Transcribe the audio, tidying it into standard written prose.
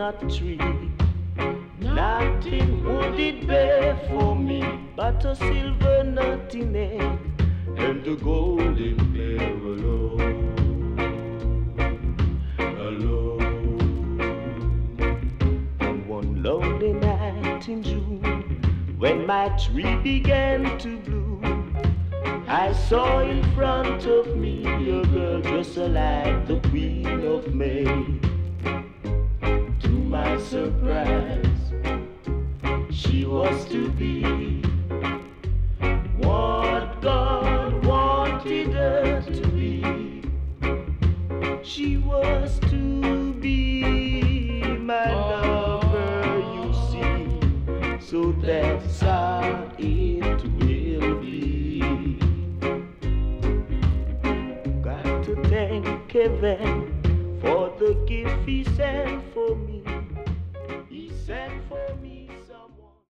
coconut tree. Nothing would it bear for me but a silver nut in it and the golden pair alone, alone. And one lonely night in June, when my tree began to bloom, I saw in front of me a girl dressed like the Queen of May. To my surprise, she was to be what God wanted her to be. She was to be my lover, you see. So that's how it will be. Got to thank Kevin for the gift he sent.